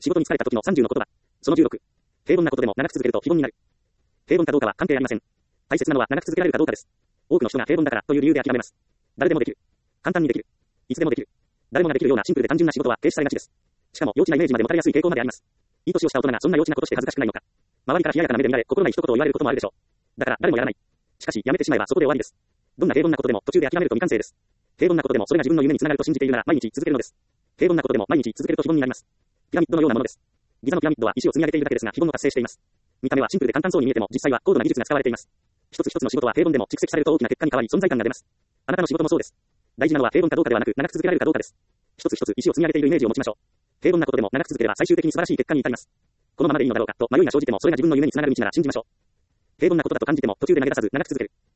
仕事に疲れた時の30の言葉。その16。平凡なことでも長く続けると非凡になる。平凡かどうかは関係ありません。大切なのは長く続けられるかどうかです。多くの人が平凡だからという理由で諦めます。誰でもできる。簡単にできる。いつでもできる。誰もができるようなシンプルで単純な仕事は停止されがちです。しかも幼稚なイメージまで持たれやすい傾向まであります。いい年をした大人がそんな幼稚なことして恥ずかしくないのか。周りから冷ややかな目で見られ、心ない一言を言われることもあるでしょう。だから誰もやらない。しかしやめてしまえばそこで終わりです。どんな平凡なことでも途中で諦めると未完成です。平凡なことでもそれが自分の夢につながると信じているなら毎日続けるのです。平凡なことでも毎日続けると非凡になります。ピラミッドのようなものです。ギザのピラミッドは石を積み上げているだけですが非凡を達成しています。見た目はシンプルで簡単そうに見えても実際は高度な技術が使われています。一つ一つの仕事は平凡でも蓄積されると大きな結果に変わり存在感が出ます。あなたの仕事もそうです。大事なのは平凡かどうかではなく長く続けられるかどうかです。一つ一つ石を積み上げているイメージを持ちましょう。平凡なことでも長く続ければ最終的に素晴らしい結果に至ります。このままでいいのだろうかと迷いが生じてもそれが自分の夢につながる道なら信じましょう。平凡なことだと感じても途中で投げ出さず長く続ける。